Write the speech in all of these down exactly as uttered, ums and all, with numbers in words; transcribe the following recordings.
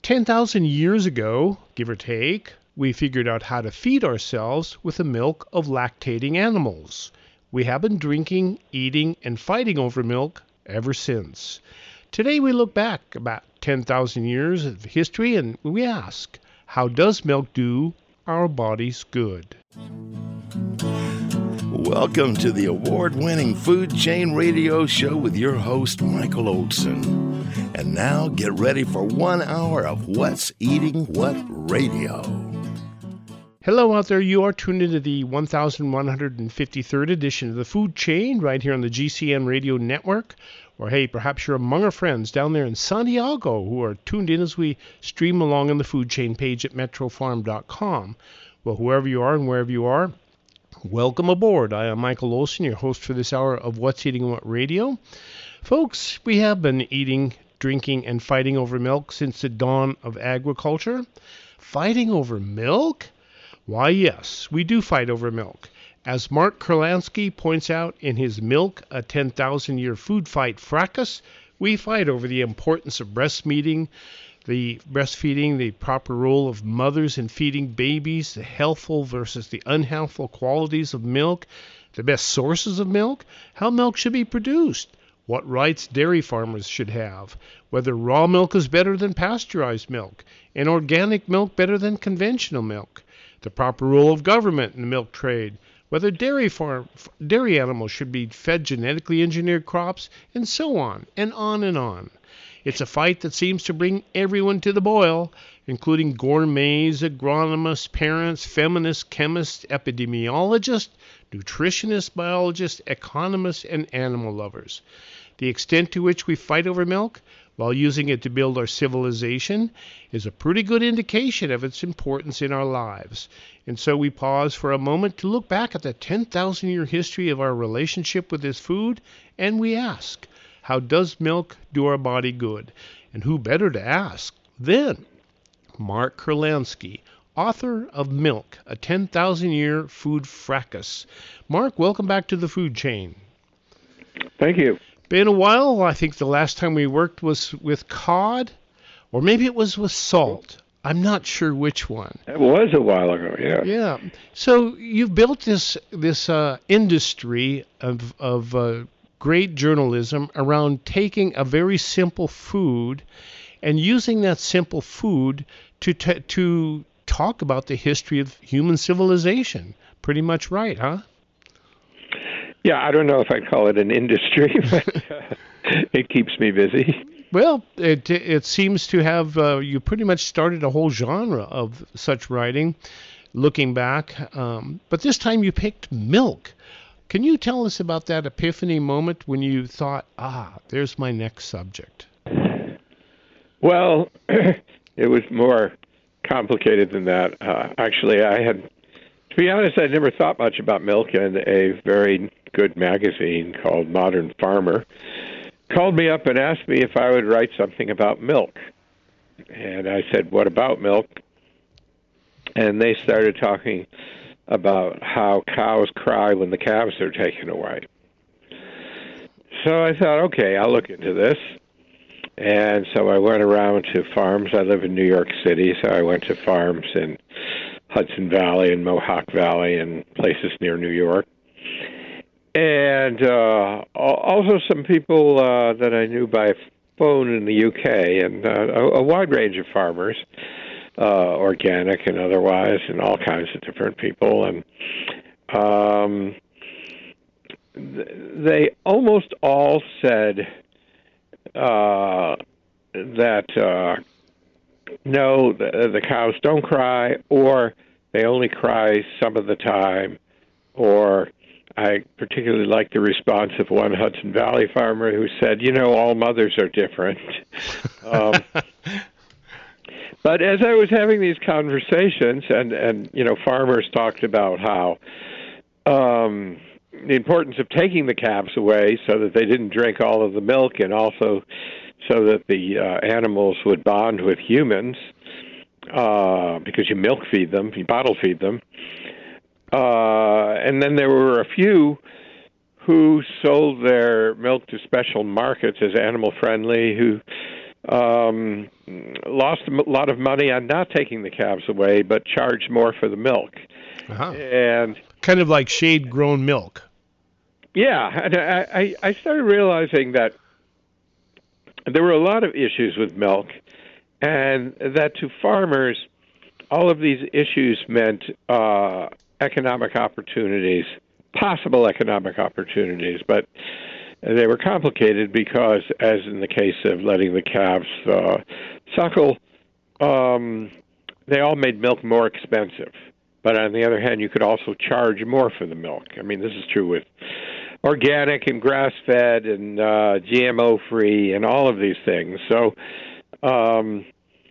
ten thousand years ago, give or take, we figured out how to feed ourselves with the milk of lactating animals. We have been drinking, eating, and fighting over milk ever since. Today we look back about ten thousand years of history and we ask, how does milk do our bodies good? Welcome to the award-winning Food Chain Radio Show with your host, Michael Olson. And now get ready for one hour of What's Eating What Radio. Hello out there. You are tuned into the one thousand one hundred fifty-third edition of the Food Chain right here on the G C N Radio Network. Or hey, perhaps you're among our friends down there in Santiago who are tuned in as we stream along on the Food Chain page at metro farm dot com. Well, whoever you are and wherever you are, welcome aboard. I am Michael Olson, your host for this hour of What's Eating What Radio. Folks, we have been eating, drinking, and fighting over milk since the dawn of agriculture. Fighting over milk? Why, yes, we do fight over milk. As Mark Kurlansky points out in his Milk, a ten thousand year Food Fight Fracas, we fight over the importance of breastfeeding, the breastfeeding, the proper role of mothers in feeding babies, the healthful versus the unhealthful qualities of milk, the best sources of milk, how milk should be produced, what rights dairy farmers should have, whether raw milk is better than pasteurized milk, and organic milk better than conventional milk, the proper role of government in the milk trade, whether dairy farm dairy animals should be fed genetically engineered crops, and so on, and on and on. It's a fight that seems to bring everyone to the boil, including gourmets, agronomists, parents, feminists, chemists, epidemiologists, nutritionists, biologists, economists, and animal lovers. The extent to which we fight over milk, while using it to build our civilization, is a pretty good indication of its importance in our lives. And so we pause for a moment to look back at the ten thousand year history of our relationship with this food, and we ask, how does milk do our body good? And who better to ask than Mark Kurlansky, author of Milk, a ten thousand year Food Fracas. Mark, welcome back to the Food Chain. Thank you. Been a while. I think the last time we worked was with cod, or maybe it was with salt. I'm not sure which one. It was a while ago, yeah. Yeah. So you've built this this uh, industry of of uh, great journalism around taking a very simple food and using that simple food to t- to talk about the history of human civilization. Pretty much right, huh? Yeah, I don't know if I'd call it an industry, but uh, it keeps me busy. Well, it it seems to have, uh, you pretty much started a whole genre of such writing, looking back. Um, but this time you picked milk. Can you tell us about that epiphany moment when you thought, ah, there's my next subject? Well, it was more complicated than that. Uh, actually, I had, to be honest, I never thought much about milk, and a very good magazine called Modern Farmer called me up and asked me if I would write something about milk. And I said, what about milk? And they started talking about how cows cry when the calves are taken away. So I thought, okay, I'll look into this. And so I went around to farms. I live in New York City, so I went to farms in Hudson Valley and Mohawk Valley and places near New York. And uh, also some people uh, that I knew by phone in the U K, and uh, a, a wide range of farmers, uh, organic and otherwise, and all kinds of different people. And um, th- they almost all said uh, that, uh, no, the, the cows don't cry, or they only cry some of the time, or I particularly like the response of one Hudson Valley farmer who said, you know, all mothers are different. um, but as I was having these conversations, and, and you know, farmers talked about how um, the importance of taking the calves away so that they didn't drink all of the milk, and also so that the uh, animals would bond with humans, uh, because you milk feed them, you bottle feed them. Uh, and then there were a few who sold their milk to special markets as animal friendly, who um, lost a lot of money on not taking the calves away, but charged more for the milk. Uh-huh. And kind of like shade-grown milk. Yeah, and I, I started realizing that there were a lot of issues with milk, and that to farmers, all of these issues meant uh, economic opportunities, possible economic opportunities, but they were complicated because, as in the case of letting the calves uh, suckle, um, they all made milk more expensive. But on the other hand, you could also charge more for the milk. I mean, this is true with organic and grass-fed and uh, G M O-free and all of these things. So um,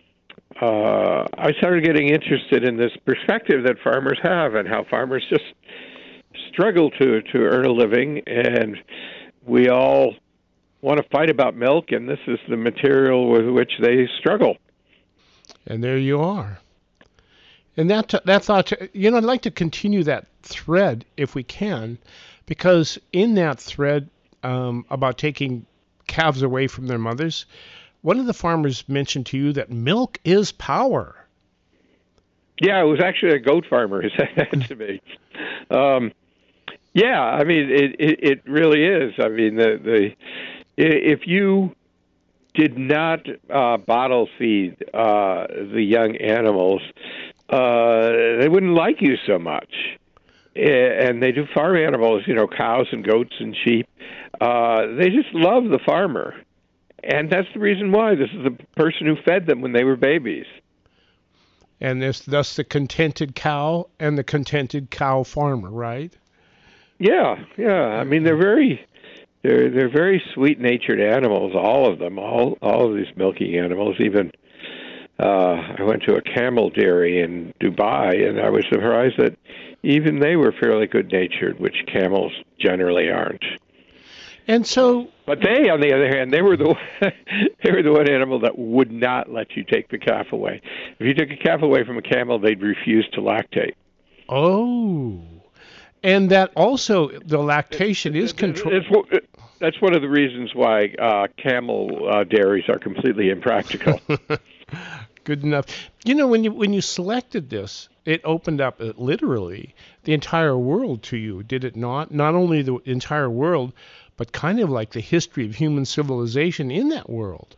uh, I started getting interested in this perspective that farmers have and how farmers just struggle to, to earn a living, and we all want to fight about milk, and this is the material with which they struggle. And there you are. And that that thought, you know, I'd like to continue that thread if we can, because in that thread um, about taking calves away from their mothers, one of the farmers mentioned to you that milk is power. Yeah, it was actually a goat farmer who said that to me. Um, yeah, I mean, it, it, it really is. I mean, the, the if you did not uh, bottle feed uh, the young animals, uh, they wouldn't like you so much. And they do farm animals, you know, cows and goats and sheep. Uh, they just love the farmer. And that's the reason why. This is the person who fed them when they were babies. And this, thus the contented cow and the contented cow farmer, right? Yeah, yeah. I mean, they're very, they're they're very sweet-natured animals. All of them, all all of these milking animals. Even uh, I went to a camel dairy in Dubai, and I was surprised that even they were fairly good-natured, which camels generally aren't. And so, but they, on the other hand, they were the they were the one animal that would not let you take the calf away. If you took a calf away from a camel, they'd refuse to lactate. Oh, and that also the lactation is controlled. That's one of the reasons why uh, camel uh, dairies are completely impractical. Good enough. You know, when you when you selected this, it opened up uh, literally the entire world to you, did it not? Not only the entire world, but kind of like the history of human civilization in that world.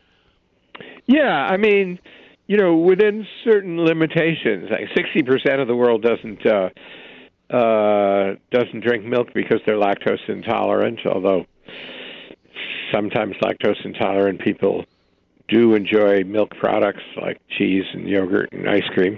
Yeah, I mean, you know, within certain limitations, like sixty percent of the world doesn't uh, uh, doesn't drink milk because they're lactose intolerant, although sometimes lactose intolerant people do enjoy milk products like cheese and yogurt and ice cream.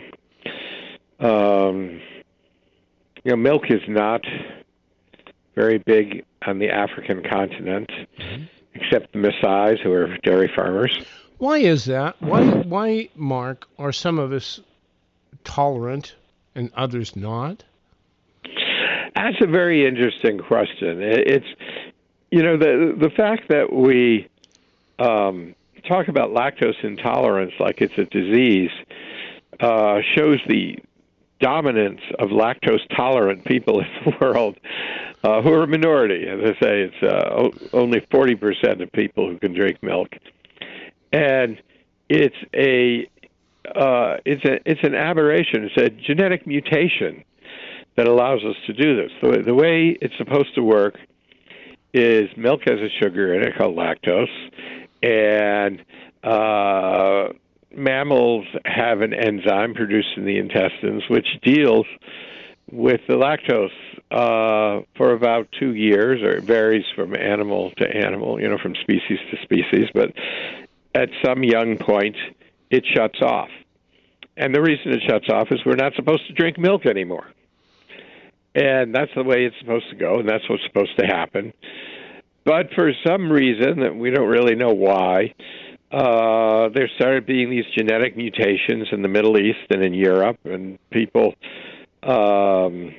Um, you know, milk is not very big on the African continent, mm-hmm. except the Maasais, who are dairy farmers. Why is that? Why, why, Mark, are some of us tolerant and others not? That's a very interesting question. It's, you know, the the fact that we um, talk about lactose intolerance like it's a disease uh, shows the dominance of lactose-tolerant people in the world, uh, who are a minority. As I say, it's uh, only forty percent of people who can drink milk, and it's a uh, it's a it's an aberration. It's a genetic mutation that allows us to do this. The, the way it's supposed to work is milk has a sugar in it called lactose, and uh, mammals have an enzyme produced in the intestines which deals with the lactose uh, for about two years, or it varies from animal to animal, you know, from species to species, but at some young point, it shuts off. And the reason it shuts off is we're not supposed to drink milk anymore. And that's the way it's supposed to go, and that's what's supposed to happen. But for some reason that we don't really know why, uh, there started being these genetic mutations in the Middle East and in Europe, and people um,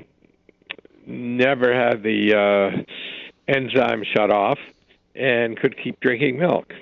never had the uh, enzyme shut off and could keep drinking milk.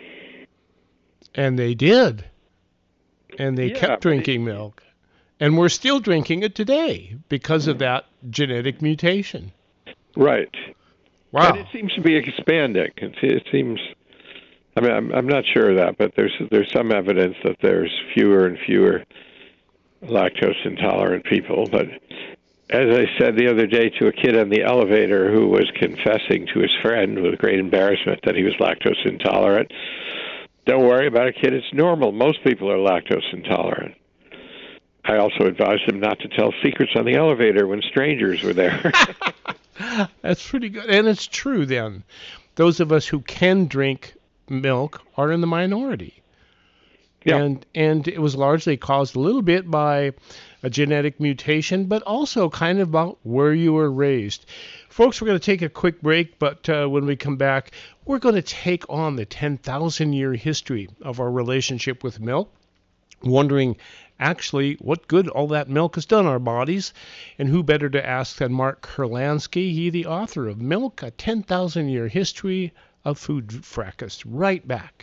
And they did. And they yeah, kept drinking milk. And we're still drinking it today because of that genetic mutation. Right. Wow. And it seems to be expanding. It, it seems I mean, I'm, I'm not sure of that, but there's there's some evidence that there's fewer and fewer lactose intolerant people. But as I said the other day to a kid on the elevator who was confessing to his friend with great embarrassment that he was lactose intolerant, don't worry about it, kid. It's normal. Most people are lactose intolerant. I also advised him not to tell secrets on the elevator when strangers were there. That's pretty good. And it's true then. Those of us who can drink milk are in the minority. Yeah. And and it was largely caused a little bit by a genetic mutation, but also kind of about where you were raised. Folks, we're going to take a quick break, but uh, when we come back, we're going to take on the ten thousand year history of our relationship with milk, wondering actually what good all that milk has done our bodies. And who better to ask than Mark Kurlansky, he the author of Milk, a ten thousand year history of food fracas. Right back.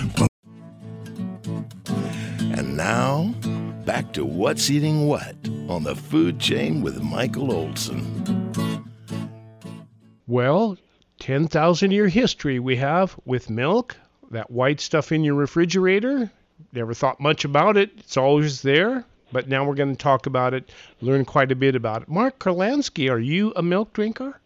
And now, back to What's Eating What on the Food Chain with Michael Olson. Well, ten thousand year history we have with milk, that white stuff in your refrigerator. Never thought much about it. It's always there. But now we're going to talk about it, learn quite a bit about it. Mark Kurlansky, are you a milk drinker?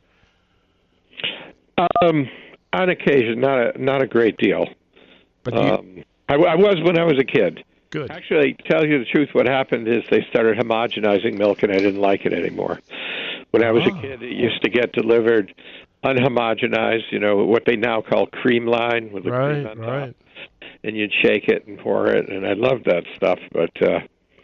Um, on occasion, not a not a great deal. But you, Um, I, I was when I was a kid. good. Actually, to tell you the truth, what happened is they started homogenizing milk, and I didn't like it anymore. When I was Oh. a kid, it used to get delivered unhomogenized, you know, what they now call cream line with the cream Right, on top. right. And you'd shake it and pour it, and I loved that stuff. But uh,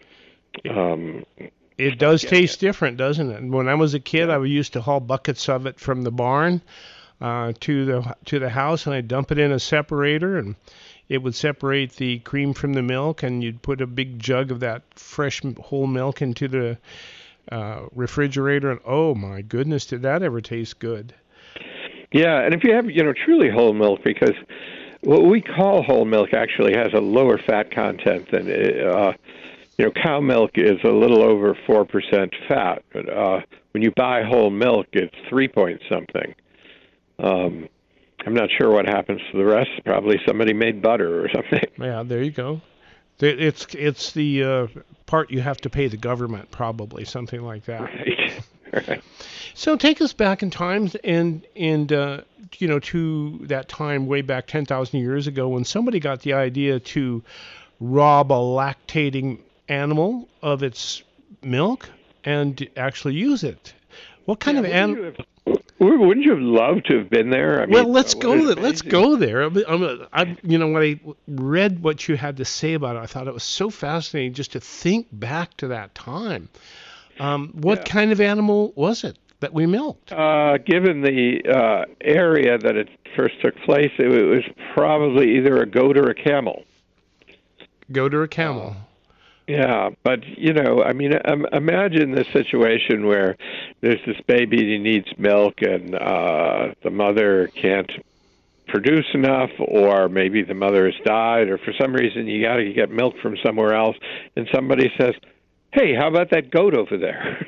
um, It does Yeah, taste different, doesn't it? And when I was a kid, I used to haul buckets of it from the barn uh, to the to the house, and I'd dump it in a separator, and it would separate the cream from the milk, and you'd put a big jug of that fresh m- whole milk into the uh, refrigerator, and oh my goodness, did that ever taste good? yeah, and if you have, you know, truly whole milk, because what we call whole milk actually has a lower fat content than, uh, you know, cow milk is a little over four percent fat. But uh, when you buy whole milk, it's three point something. Um, I'm not sure what happens to the rest. Probably somebody made butter or something. Yeah, there you go. Th- It's it's the uh, part you have to pay the government, probably something like that. Right. Right. So take us back in time and and uh, you know to that time way back ten thousand years ago when somebody got the idea to rob a lactating animal of its milk and actually use it. What kind Yeah, of wouldn't animal? you have- Wouldn't you have loved to have been there? I mean, Well, let's uh, go. what is There. Let's amazing. go there. I'm, I'm, I'm, you know, when I read what you had to say about it, I thought it was so fascinating just to think back to that time. Um, what Yeah. kind of animal was it that we milked? Uh, given the uh, area that it first took place, it was probably either a goat or a camel. Goat or a camel? Yeah, but you know, I mean, um, imagine this situation where there's this baby who needs milk, and uh, the mother can't produce enough, or maybe the mother has died, or for some reason you got to get milk from somewhere else, and somebody says, "Hey, how about that goat over there?"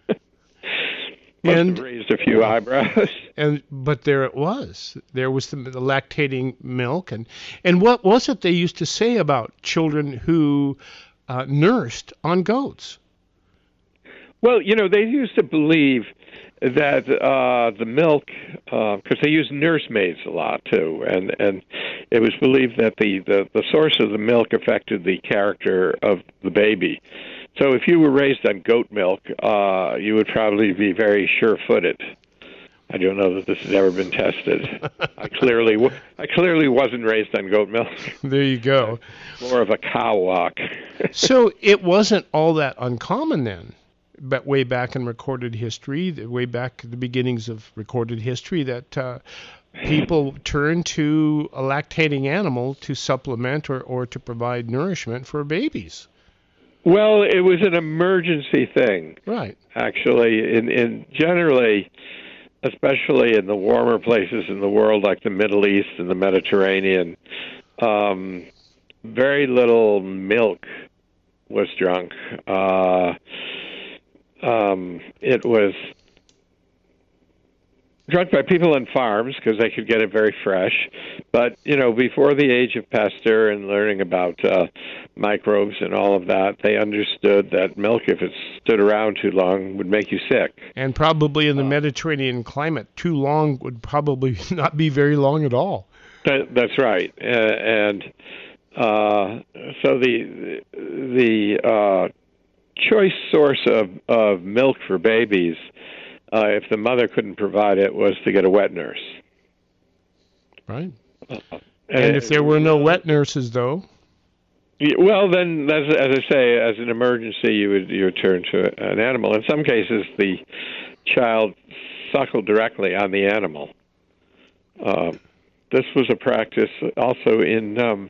Must And- have raised a few eyebrows. And but there it was. There was the, the lactating milk, and and what was it they used to say about children who uh, nursed on goats? Well, you know, they used to believe that uh, the milk, because they used nursemaids a lot too, and and it was believed that the, the the source of the milk affected the character of the baby. So if you were raised on goat milk, uh, you would probably be very sure-footed. I don't know that this has ever been tested. I clearly, w- I clearly wasn't raised on goat milk. There you go. More of a cow walk. So it wasn't all that uncommon then, but way back in recorded history, the- way back at the beginnings of recorded history, that uh, people turned to a lactating animal to supplement or, or to provide nourishment for babies. Well, it was an emergency thing. Right. Actually, in, in generally, especially in the warmer places in the world like the Middle East and the Mediterranean, um, very little milk was drunk. Uh, um, it was drunk by people on farms because they could get it very fresh. But, you know, before the age of Pasteur and learning about uh, microbes and all of that, they understood that milk, if it stood around too long, would make you sick. And probably in the uh, Mediterranean climate, too long would probably not be very long at all. That, that's right. Uh, and uh, so the the uh, choice source of, of milk for babies, Uh, if the mother couldn't provide it, was to get a wet nurse. Right. Uh, and, and if there were no wet nurses, though? Well, then, as, as I say, as an emergency, you would you would turn to an animal. In some cases, the child suckled directly on the animal. Uh, this was a practice also in um,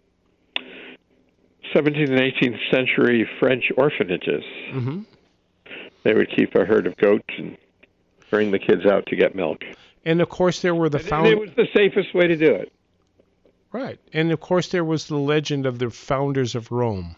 seventeenth and eighteenth century French orphanages. Mm-hmm. They would keep a herd of goats and bring the kids out to get milk. And, of course, there were the... found- it was the safest way to do it. Right. And, of course, there was the legend of the founders of Rome.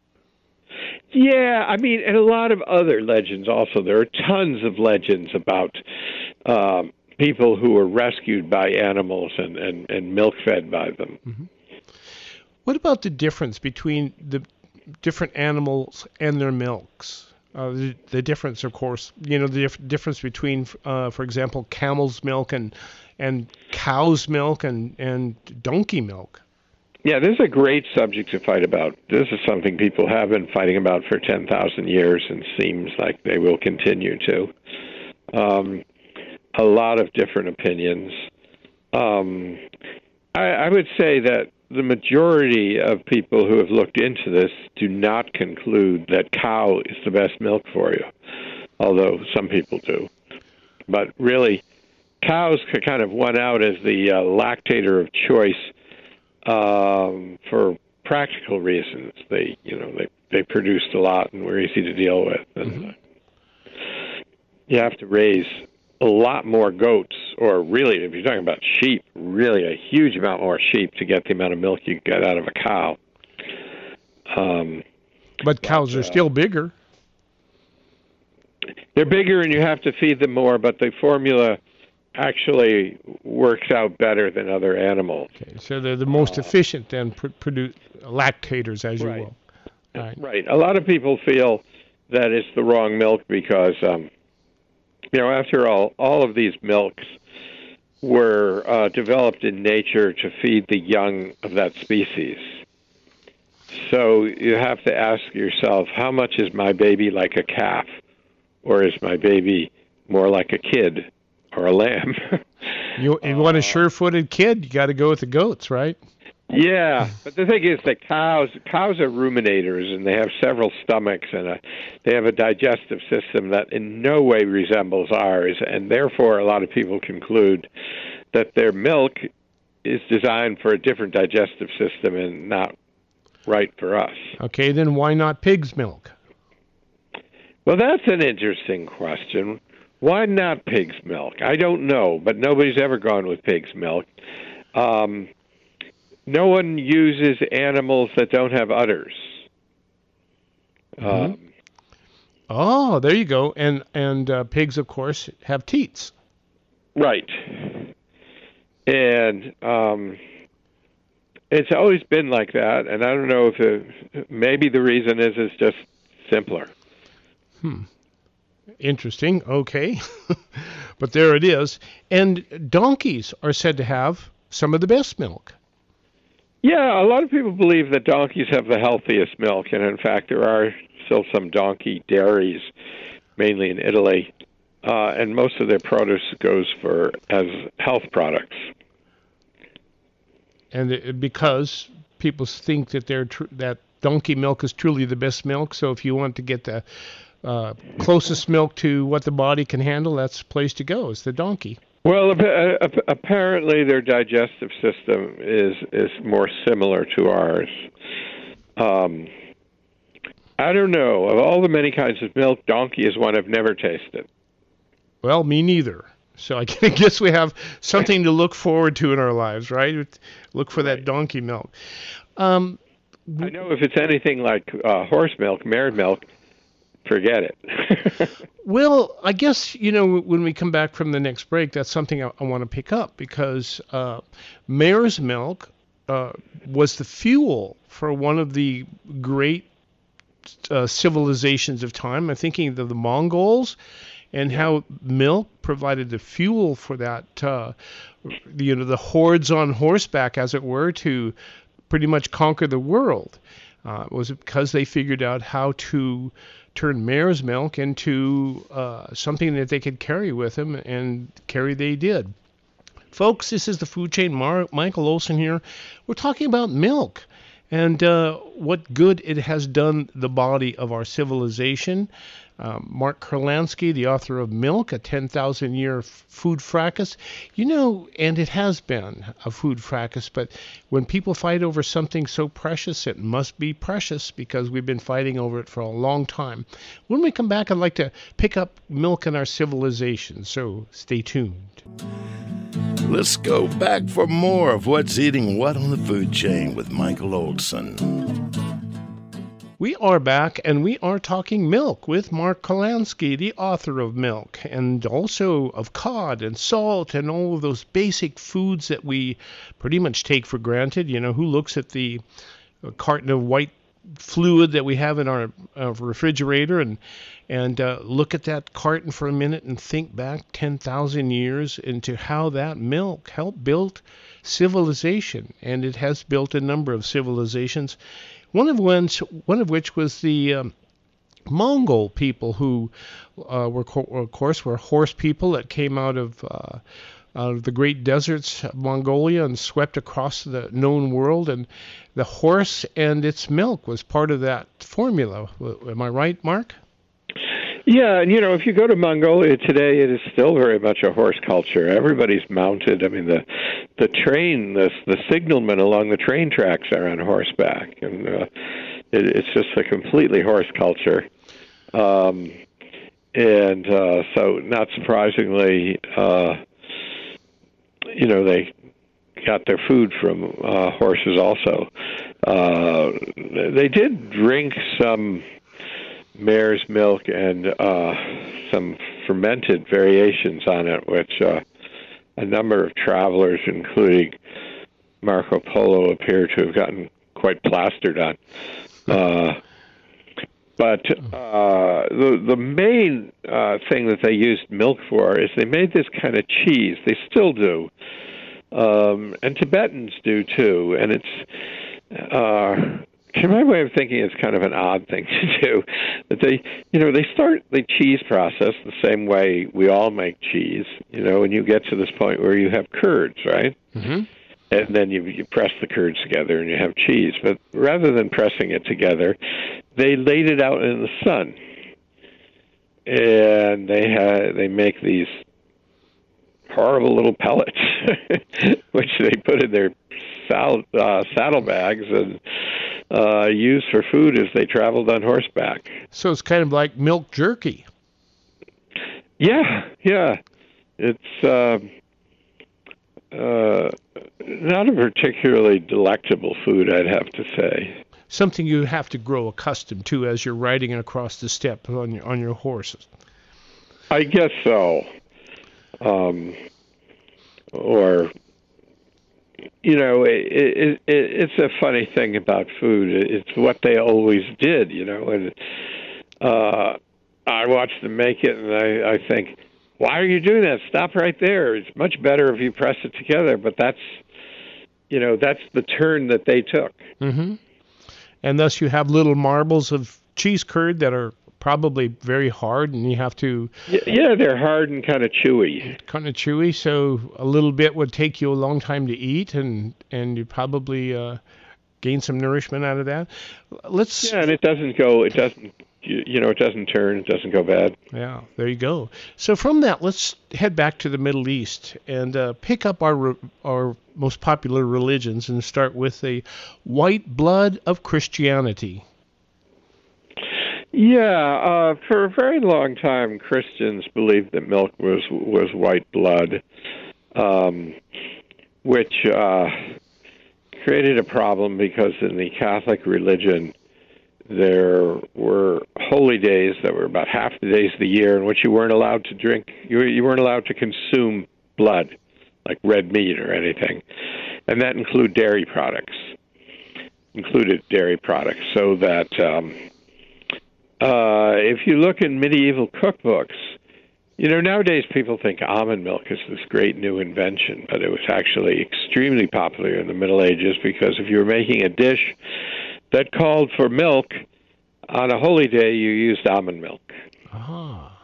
Yeah, I mean, and a lot of other legends also. There are tons of legends about um, people who were rescued by animals and, and, and milk-fed by them. Mm-hmm. What about the difference between the different animals and their milks? Uh, the, the difference, of course, you know, the dif- difference between, uh, for example, camel's milk and and cow's milk and, and donkey milk. Yeah, this is a great subject to fight about. This is something people have been fighting about for ten thousand years and seems like they will continue to. Um, a lot of different opinions. Um, I, I would say that the majority of people who have looked into this do not conclude that cow is the best milk for you, although some people do. But really, cows kind of won out as the uh, lactator of choice um, for practical reasons. They, you know, they they produced a lot and were easy to deal with. And mm-hmm. uh, you have to raise a lot more goats, or really, if you're talking about sheep, really a huge amount more sheep to get the amount of milk you get out of a cow. Um, but cows but, uh, are still bigger. They're bigger, and you have to feed them more, but the formula actually works out better than other animals. Okay, so they're the most uh, efficient then pr- produce lactators, as right. you will. Right. right. A lot of people feel that it's the wrong milk because... Um, You know, after all, all of these milks were uh, developed in nature to feed the young of that species. So you have to ask yourself, how much is my baby like a calf? Or is my baby more like a kid or a lamb? you, you want a sure-footed kid, you got to go with the goats, right? Yeah, but the thing is that cows cows are ruminators, and they have several stomachs, and a, they have a digestive system that in no way resembles ours, and therefore a lot of people conclude that their milk is designed for a different digestive system and not right for us. Okay, then why not pig's milk? Well, that's an interesting question. Why not pig's milk? I don't know, but nobody's ever gone with pig's milk. Um... No one uses animals that don't have udders. Mm-hmm. Um, oh, there you go. And and uh, pigs, of course, have teats. Right. And um, it's always been like that. And I don't know if it, maybe the reason is it's just simpler. Hmm. Interesting. Okay. But there it is. And donkeys are said to have some of the best milk. Yeah, a lot of people believe that donkeys have the healthiest milk, and in fact, there are still some donkey dairies, mainly in Italy, uh, and most of their produce goes for as health products. And it, because people think that they're tr- that donkey milk is truly the best milk, so if you want to get the uh, closest milk to what the body can handle, that's the place to go. It's the donkey. Well, apparently their digestive system is is more similar to ours. Um, I don't know. Of all the many kinds of milk, donkey is one I've never tasted. Well, me neither. So I guess we have something to look forward to in our lives, right? Look for that donkey milk. Um, I know if it's anything like uh, horse milk, mare milk, forget it. Well, I guess, you know, when we come back from the next break, that's something I, I want to pick up because uh, mare's milk uh, was the fuel for one of the great uh, civilizations of time. I'm thinking of the Mongols and how milk provided the fuel for that, uh, you know, the hordes on horseback, as it were, to pretty much conquer the world. Uh, was it because they figured out how to turn mare's milk into uh, something that they could carry with them, and carry they did. Folks, this is the Food Chain. Mar- Michael Olson here. We're talking about milk and uh, what good it has done the body of our civilization. Um, Mark Kurlansky, the author of Milk, a ten thousand year f- food fracas. You know, and it has been a food fracas, but when people fight over something so precious, it must be precious because we've been fighting over it for a long time. When we come back, I'd like to pick up milk in our civilization, so stay tuned. Let's go back for more of What's Eating What on the Food Chain with Michael Olson. We are back, and we are talking milk with Mark Kurlansky, the author of Milk, and also of cod and salt and all of those basic foods that we pretty much take for granted. You know, who looks at the carton of white fluid that we have in our, our refrigerator and and uh, look at that carton for a minute and think back ten thousand years into how that milk helped build civilization, and it has built a number of civilizations. One of ones, one of which was the um, Mongol people, who uh, were, co- of course, were horse people that came out of uh, out of the great deserts of Mongolia and swept across the known world. And the horse and its milk was part of that formula. Am I right, Mark? Yeah, and you know, if you go to Mongolia today, it is still very much a horse culture. Everybody's mounted. I mean, the the train, the the signalmen along the train tracks are on horseback, and uh, it, it's just a completely horse culture. Um, and uh, so, not surprisingly, uh, you know, they got their food from uh, horses. Also, uh, they did drink some mare's milk and uh, some fermented variations on it, which uh, a number of travelers, including Marco Polo, appear to have gotten quite plastered on. Uh, but uh, the the main uh, thing that they used milk for is they made this kind of cheese. They still do, um, and Tibetans do too. And it's uh, in my way of thinking, it's kind of an odd thing to do. But they, you know, they start the cheese process the same way we all make cheese. You know, and you get to this point where you have curds, right? Mm-hmm. And then you you press the curds together and you have cheese. But rather than pressing it together, they laid it out in the sun, and they had they make these horrible little pellets, which they put in their sal- uh, saddlebags and uh, used for food as they traveled on horseback. So it's kind of like milk jerky. Yeah, yeah. It's uh, uh, not a particularly delectable food, I'd have to say. Something you have to grow accustomed to as you're riding across the steppe on your, on your horses. I guess so. Um, or, you know, it, it, it, it's a funny thing about food. It's what they always did, you know. And uh, I watch them make it, and I, I think, why are you doing that? Stop right there. It's much better if you press it together. But that's, you know, that's the turn that they took. Mm-hmm. And thus you have little marbles of cheese curd that are probably very hard, and you have to... Yeah, they're hard and kind of chewy. Kind of chewy, so a little bit would take you a long time to eat, and, and you probably uh, gain some nourishment out of that. Let's... Yeah, and it doesn't go, it doesn't, you know, it doesn't turn, it doesn't go bad. Yeah, there you go. So from that, let's head back to the Middle East and uh, pick up our our most popular religions and start with the white blood of Christianity. Yeah, uh, for a very long time, Christians believed that milk was was white blood, um, which uh, created a problem because in the Catholic religion there were holy holy days that were about half the days of the year in which you weren't allowed to drink, you, you weren't allowed to consume blood, like red meat or anything. And that included dairy products, included dairy products, so that um, uh, if you look in medieval cookbooks, you know, nowadays people think almond milk is this great new invention, but it was actually extremely popular in the Middle Ages because if you were making a dish that called for milk, on a holy day you used almond milk. Ah.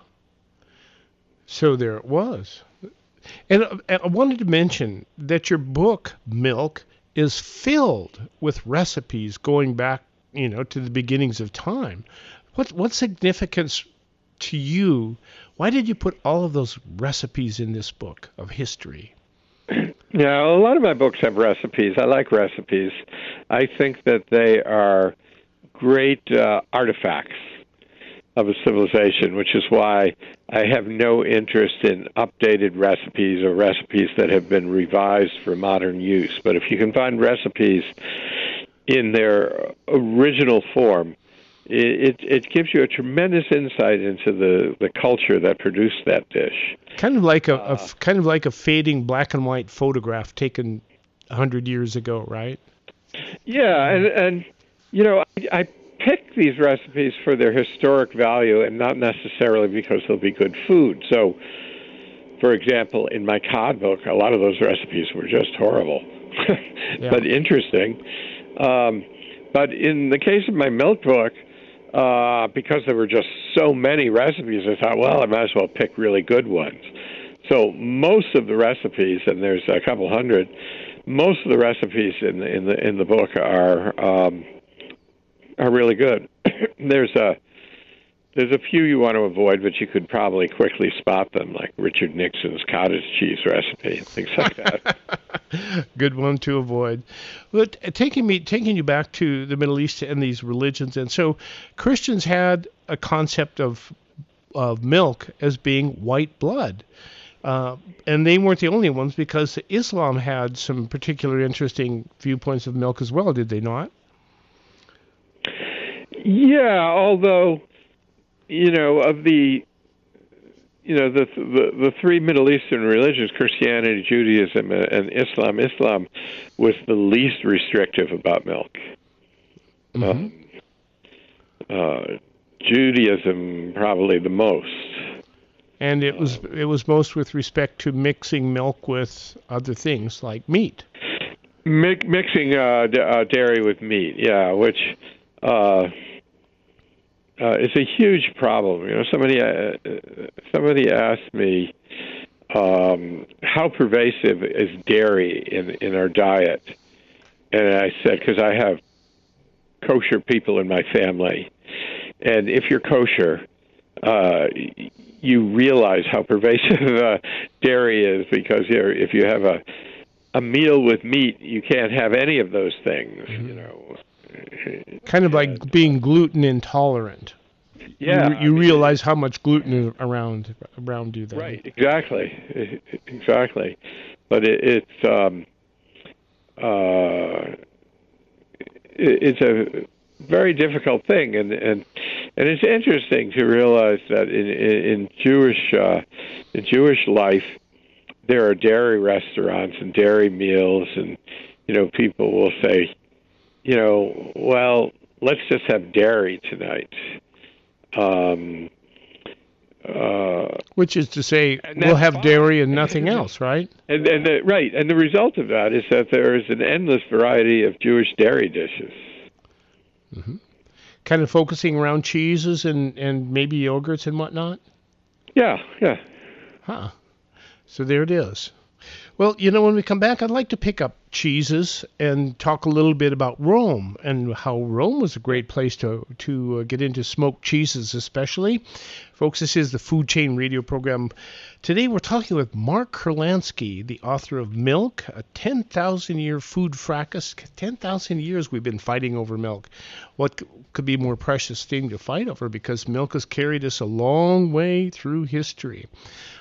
So there it was. And I wanted to mention that your book, Milk, is filled with recipes going back, you know, to the beginnings of time. What what significance to you? Why did you put all of those recipes in this book of history? Yeah, a lot of my books have recipes. I like recipes. I think that they are great uh, artifacts of a civilization, which is why I have no interest in updated recipes or recipes that have been revised for modern use. But if you can find recipes in their original form, it, it gives you a tremendous insight into the, the culture that produced that dish. Kind of like a, Uh, a kind of like a fading black and white photograph taken a hundred years ago, right? Yeah, and and you know, I, I pick these recipes for their historic value and not necessarily because they'll be good food. So, for example, in my cod book, a lot of those recipes were just horrible, Yeah. but interesting. Um, but in the case of my milk book, uh, because there were just so many recipes, I thought, well, I might as well pick really good ones. So most of the recipes, and there's a couple hundred, most of the recipes in the in the in the book are um, are really good. there's a there's a few you want to avoid, but you could probably quickly spot them, like Richard Nixon's cottage cheese recipe and things like that. Good one to avoid. But taking me taking you back to the Middle East and these religions, and so Christians had a concept of of milk as being white blood. Uh, and they weren't the only ones, because Islam had some particular interesting viewpoints of milk as well, did they not? Yeah, although, you know, of the, you know, the the, the three Middle Eastern religions, Christianity, Judaism, and Islam, Islam was the least restrictive about milk. Mm-hmm. Um, uh, Judaism probably the most. And it was it was most with respect to mixing milk with other things like meat. Mi- mixing uh, d- uh, dairy with meat, yeah, which uh, uh, is a huge problem. You know, somebody uh, somebody asked me um, how pervasive is dairy in in our diet, and I said, because I have kosher people in my family, and if you're kosher, uh, you realize how pervasive uh, dairy is, because you're, if you have a a meal with meat, you can't have any of those things. Mm-hmm. You know, kind of like being gluten intolerant. Yeah, you, you I mean, realize how much gluten is around around you. Then. Right, exactly, exactly. But it, it's um, uh, it, it's a very difficult thing, and and. And it's interesting to realize that in in, in Jewish uh, in Jewish life, there are dairy restaurants and dairy meals, and you know, people will say, you know, well, let's just have dairy tonight. Um, uh, Which is to say, we'll have fine. dairy and nothing else, right? And and the, right, and the result of that is that there is an endless variety of Jewish dairy dishes. Mm-hmm. Kind of focusing around cheeses and, and maybe yogurts and whatnot? Yeah, yeah. Huh. So there it is. Well, you know, when we come back, I'd like to pick up cheeses and talk a little bit about Rome and how Rome was a great place to, to uh, get into smoked cheeses especially. Folks, this is the Food Chain Radio program. Today we're talking with Mark Kurlansky, the author of Milk, a ten thousand year food fracas. ten thousand years we've been fighting over milk. What could be a more precious thing to fight over, because milk has carried us a long way through history.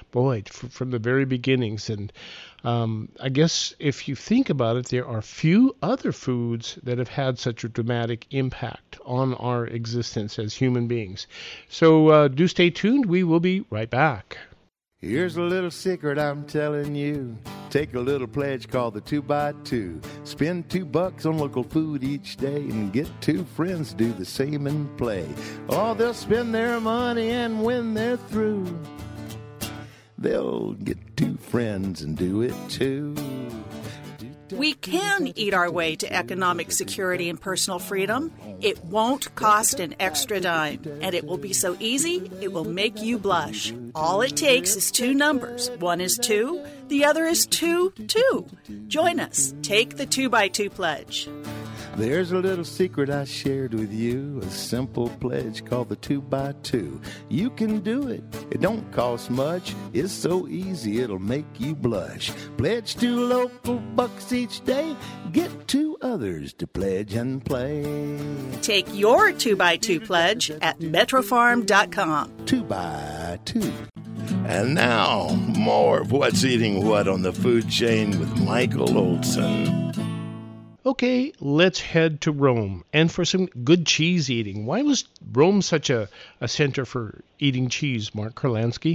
boy, f- from the very beginnings. And um, I guess if you think about it, there are few other foods that have had such a dramatic impact on our existence as human beings. So uh, do stay tuned. We will be right back. Here's a little secret I'm telling you. Take a little pledge called the two by two. Spend two bucks on local food each day and get two friends to do the same and play. Oh, they'll spend their money, and when they're through, they'll get two friends and do it too. We can eat our way to economic security and personal freedom. It won't cost an extra dime, and it will be so easy, it will make you blush. All it takes is two numbers. One is two, the other is two, two. Join us. Take the two by two pledge. There's a little secret I shared with you, a simple pledge called the two by two. You can do it. It don't cost much. It's so easy it'll make you blush. Pledge two local bucks each day. Get two others to pledge and play. Take your two by two pledge at metrofarm dot com. Two by two. And now, more of What's Eating What on the Food Chain with Michael Olson. Okay, let's head to Rome, and for some good cheese eating. Why was Rome such a, a center for eating cheese, Mark Kurlansky?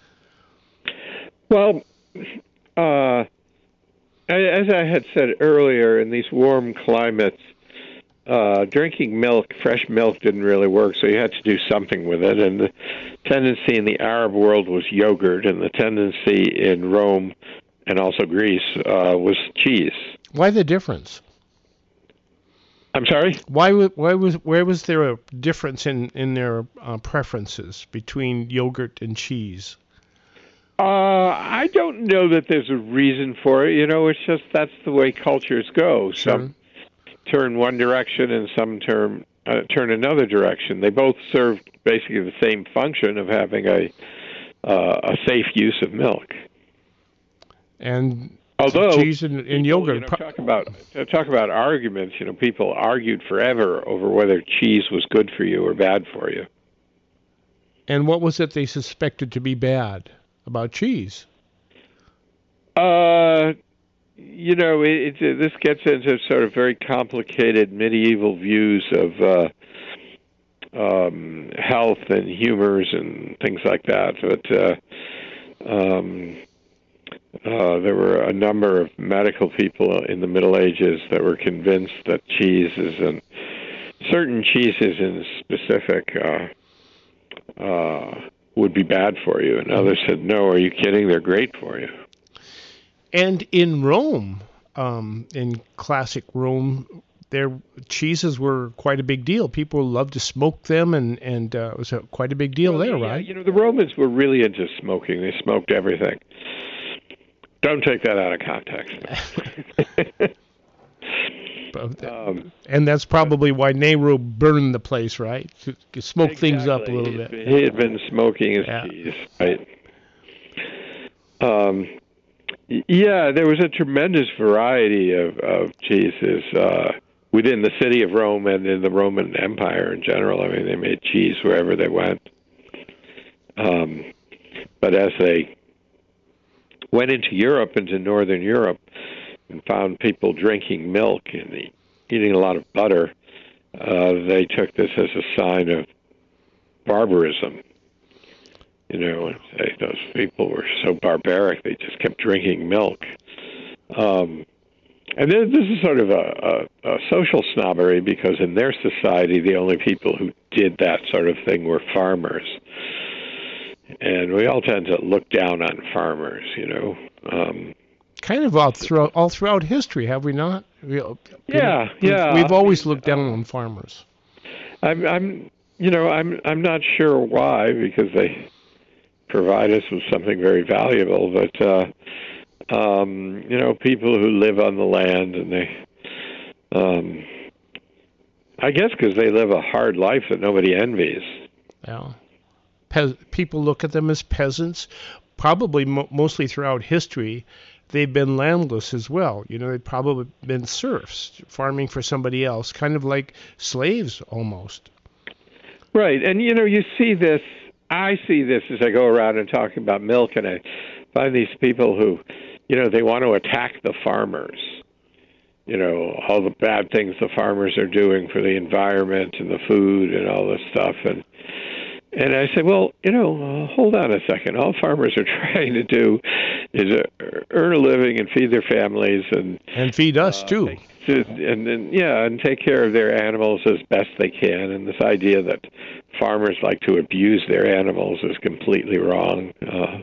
Well, uh, as I had said earlier, in these warm climates, uh, drinking milk, fresh milk, didn't really work, so you had to do something with it. And the tendency in the Arab world was yogurt, and the tendency in Rome and also Greece uh, was cheese. Why the difference? I'm sorry? Why, why was where was there a difference in in their uh, preferences between yogurt and cheese? Uh, I don't know that there's a reason for it. You know, it's just that's the way cultures go. Sure. Some turn one direction and some turn uh, turn another direction. They both serve basically the same function of having a uh, a safe use of milk. And although cheese and, and people, yogurt. You know, talk about talk about arguments. You know, people argued forever over whether cheese was good for you or bad for you. And what was it they suspected to be bad about cheese? Uh, you know, it, it, this gets into sort of very complicated medieval views of uh, um, health and humors and things like that. But uh, um, uh, there were a number of medical people in the Middle Ages that were convinced that cheeses and certain cheeses in specific uh, uh, would be bad for you, and others said, "No, are you kidding? They're great for you." And in Rome, um, in classic Rome, their cheeses were quite a big deal. People loved to smoke them, and and uh, it was a, quite a big deal well, there, yeah, right? You know, the Romans were really into smoking. They smoked everything. Don't take that out of context. But, um, and that's probably why Nero burned the place, right? To, to smoke exactly. things up a little bit. He had been smoking his yeah. cheese, right? Um, yeah, there was a tremendous variety of, of cheeses uh, within the city of Rome and in the Roman Empire in general. I mean, they made cheese wherever they went. Um, but as they went into Europe, into Northern Europe, and found people drinking milk and eating a lot of butter, uh, they took this as a sign of barbarism. You know, and say those people were so barbaric, they just kept drinking milk. Um, and this, this is sort of a, a, a social snobbery, because in their society, the only people who did that sort of thing were farmers. And we all tend to look down on farmers, you know. Um, kind of all throughout all throughout history, have we not? We, yeah, we've, yeah. We've always looked down on farmers. I'm, I'm, you know, I'm, I'm not sure why, because they provide us with something very valuable. But uh, um, you know, people who live on the land, and they, um, I guess, because they live a hard life that nobody envies. Yeah. Pe- people look at them as peasants. Probably mo- mostly throughout history, they've been landless as well. You know, they've probably been serfs, farming for somebody else, kind of like slaves almost. Right, and you know, you see this I see this as I go around and talking about milk, and I find these people who, you know, they want to attack the farmers. You know, all the bad things the farmers are doing for the environment and the food and all this stuff. And and I say, well, you know, uh, hold on a second. All farmers are trying to do is uh, earn a living and feed their families and and feed us uh, too. And, and yeah, and take care of their animals as best they can. And this idea that farmers like to abuse their animals is completely wrong. Uh,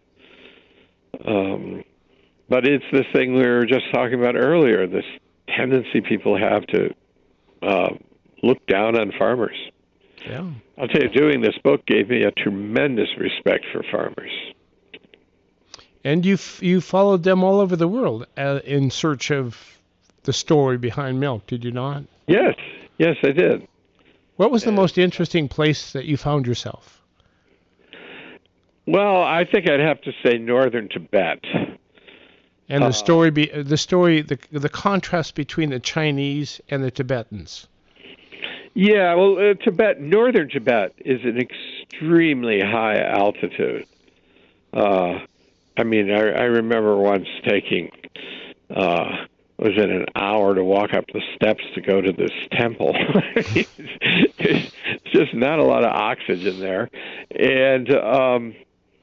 um, but it's this thing we were just talking about earlier, this tendency people have to uh, look down on farmers. Yeah. I'll tell you, doing this book gave me a tremendous respect for farmers. And you you followed them all over the world uh, in search of the story behind milk, did you not? Yes, yes, I did. What was the and, most interesting place that you found yourself? Well, I think I'd have to say northern Tibet. And the story, be, the story, the the contrast between the Chinese and the Tibetans. Yeah, well, uh, Tibet, northern Tibet, is an extremely high altitude. Uh, I mean, I, I remember once taking, uh, was it an hour to walk up the steps to go to this temple? It's just not a lot of oxygen there, and um,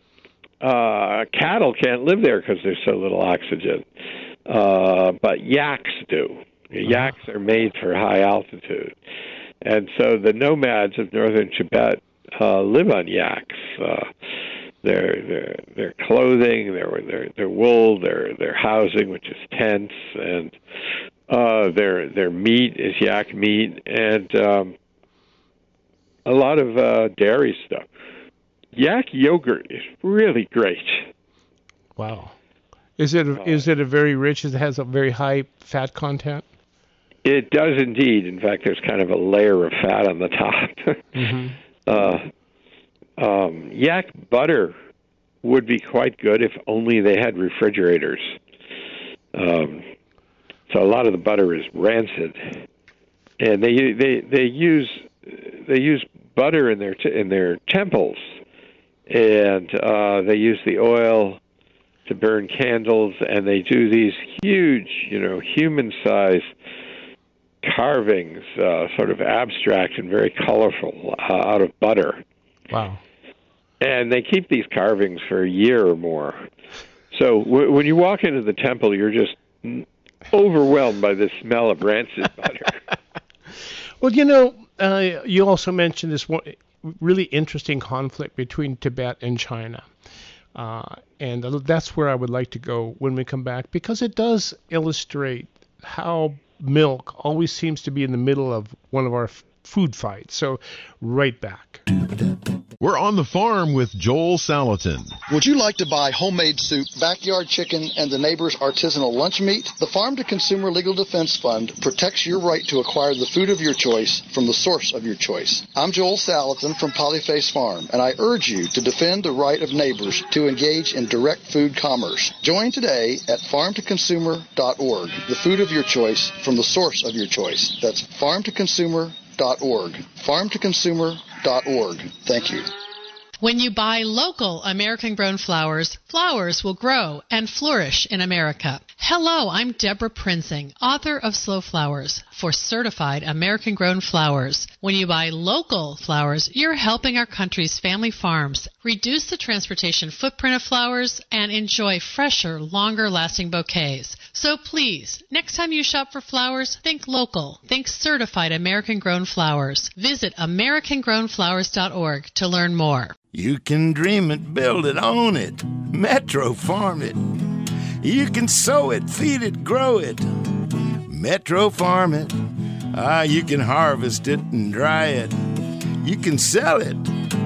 uh, cattle can't live there because there's so little oxygen. Uh, but yaks do. Yaks are made for high altitude. And so the nomads of northern Tibet uh, live on yaks. Uh, their their their clothing, their their their wool, their their housing, which is tents, and uh, their their meat is yak meat, and um, a lot of uh, dairy stuff. Yak yogurt is really great. Wow, is it uh, is it a very rich? It has a very high fat content. It does indeed. In fact, there's kind of a layer of fat on the top. mm-hmm. uh, um, yak butter would be quite good if only they had refrigerators. Um, so a lot of the butter is rancid, and they they they use they use butter in their t- in their temples, and uh, they use the oil to burn candles, and they do these huge, you know, human-sized carvings, uh, sort of abstract and very colorful, uh, out of butter. Wow. And they keep these carvings for a year or more. So w- when you walk into the temple, you're just overwhelmed by the smell of rancid butter. Well, you know, uh, you also mentioned this one really interesting conflict between Tibet and China. Uh, and that's where I would like to go when we come back, because it does illustrate how milk always seems to be in the middle of one of our f- food fights. So, right back. We're on the farm with Joel Salatin. Would you like to buy homemade soup, backyard chicken, and the neighbor's artisanal lunch meat? The Farm to Consumer Legal Defense Fund protects your right to acquire the food of your choice from the source of your choice. I'm Joel Salatin from Polyface Farm, and I urge you to defend the right of neighbors to engage in direct food commerce. Join today at farm to consumer dot org, the food of your choice from the source of your choice. That's farm to consumer dot org. farm to consumer dot org. Thank you. When you buy local American-grown flowers, flowers will grow and flourish in America. Hello, I'm Deborah Prinzing, author of Slow Flowers for certified American-grown flowers. When you buy local flowers, you're helping our country's family farms reduce the transportation footprint of flowers and enjoy fresher, longer-lasting bouquets. So please, next time you shop for flowers, think local. Think certified American-grown flowers. Visit american grown flowers dot org to learn more. You can dream it, build it, own it, Metro Farm it. You can sow it, feed it, grow it, Metro Farm it. Ah, you can harvest it and dry it. You can sell it,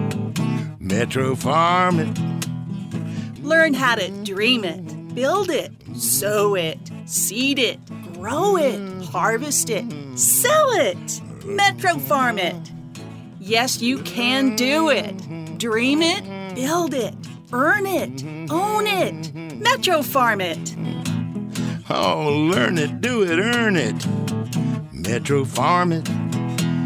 Metro Farm it. Learn how to dream it, build it, sow it, seed it, grow it, harvest it, sell it, Metro Farm it. Yes, you can do it. Dream it, build it, earn it, own it, Metro Farm it. Oh, learn it, do it, earn it, Metro Farm it.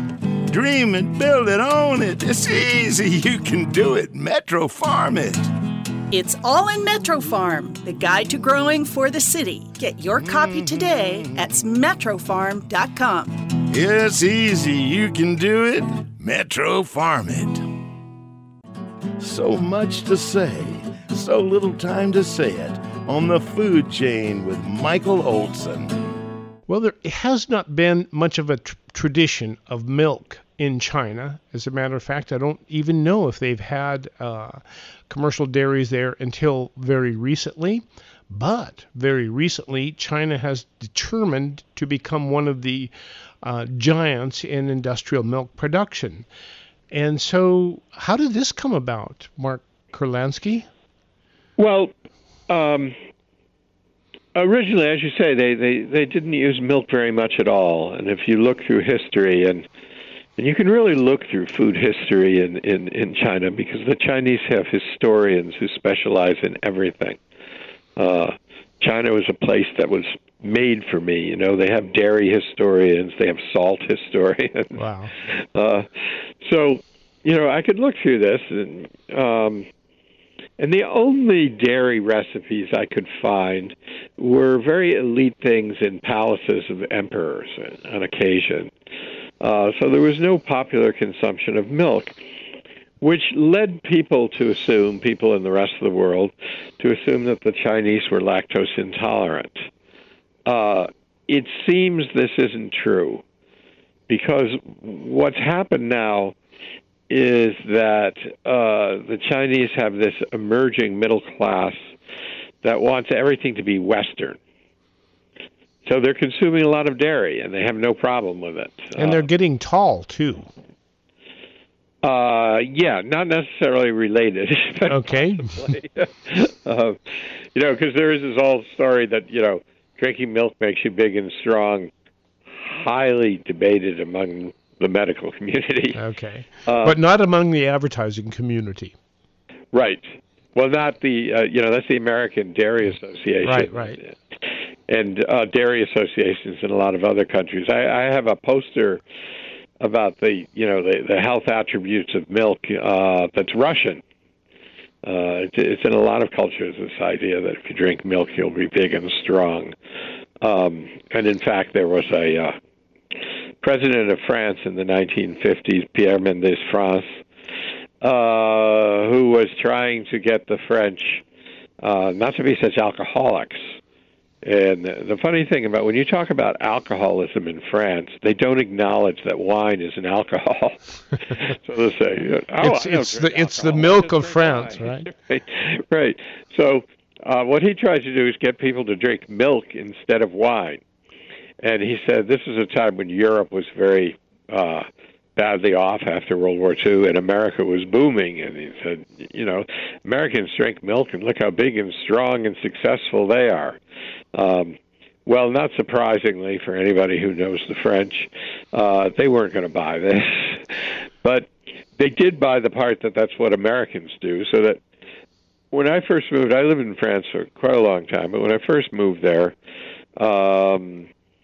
Dream it, build it, own it. It's easy. You can do it. Metro Farm it. It's all in Metro Farm, the guide to growing for the city. Get your copy today at metro farm dot com. It's easy. You can do it. Metro Farm it. So much to say, so little time to say it on the food chain with Michael Olson. Well, there has not been much of a tr- tradition of milk in China. As a matter of fact, I don't even know if they've had uh, commercial dairies there until very recently. But very recently, China has determined to become one of the uh, giants in industrial milk production. And so how did this come about, Mark Kurlansky? Well, um, originally, as you say, they, they, they didn't use milk very much at all. And if you look through history, and and you can really look through food history in, in, in China, because the Chinese have historians who specialize in everything. Uh, China was a place that was made for me. You know, they have dairy historians, they have salt historians. Wow. Uh, so, you know, I could look through this, and um, and the only dairy recipes I could find were very elite things in palaces of emperors on occasion. Uh, so there was no popular consumption of milk, which led people to assume, people in the rest of the world, to assume that the Chinese were lactose intolerant. Uh, it seems this isn't true, because what's happened now is that uh, the Chinese have this emerging middle class that wants everything to be Western. So they're consuming a lot of dairy, and they have no problem with it. And they're uh, getting tall, too. Uh, yeah, not necessarily related. Okay. uh, you know, because there is this old story that, you know, drinking milk makes you big and strong, highly debated among the medical community. Okay. Uh, but not among the advertising community. Right. Well, not the, uh, you know, that's the American Dairy Association. Right, right. And uh, dairy associations in a lot of other countries. I, I have a poster about the, you know, the, the health attributes of milk uh, that's Russian. Uh, it's, it's in a lot of cultures, this idea that if you drink milk, you'll be big and strong. Um, and in fact, there was a uh, president of France in the nineteen fifties, Pierre Mendès France, uh, who was trying to get the French uh, not to be such alcoholics. And the funny thing about when you talk about alcoholism in France, they don't acknowledge that wine is an alcohol. So they say, oh, it's, it's the it's the milk of France, right? right? Right. So uh, what he tries to do is get people to drink milk instead of wine. And he said this is a time when Europe was very uh, badly off after World War Two, and America was booming. And he said, you know, Americans drink milk, and look how big and strong and successful they are. Um, well, not surprisingly for anybody who knows the French, uh, they weren't going to buy this. But they did buy the part that that's what Americans do, so that when I first moved, I lived in France for quite a long time, but when I first moved there, um,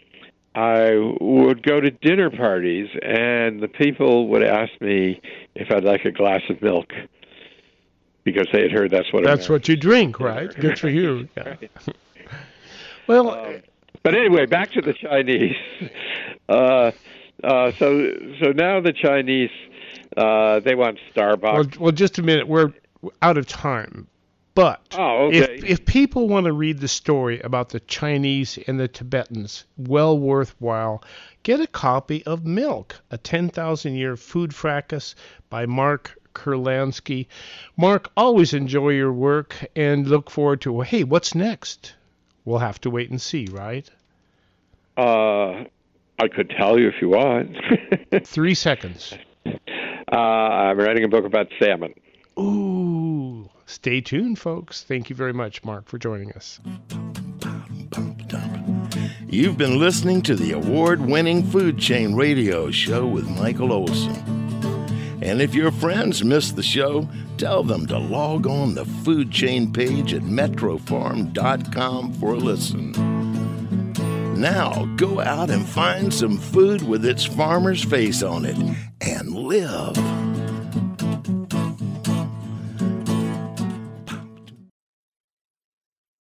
I would go to dinner parties, and the people would ask me if I'd like a glass of milk, because they had heard that's what That's Americans what you drink, right? do. Good for you. Yeah. Right. Well, um, but anyway, back to the Chinese. Uh, uh, so, so now the Chinese, uh, they want Starbucks. Well, well, just a minute. We're out of time. But oh, okay. if if people want to read the story about the Chinese and the Tibetans, well worthwhile, get a copy of Milk, a ten thousand year food fracas by Mark Kurlansky. Mark, always enjoy your work and look forward to, hey, what's next? We'll have to wait and see, right? Uh, I could tell you if you want. Three seconds. Uh, I'm writing a book about salmon. Ooh, stay tuned, folks. Thank you very much, Mark, for joining us. You've been listening to the award-winning Food Chain Radio Show with Michael Olson. And if your friends missed the show, tell them to log on the Food Chain page at metro farm dot com for a listen. Now go out and find some food with its farmer's face on it and live.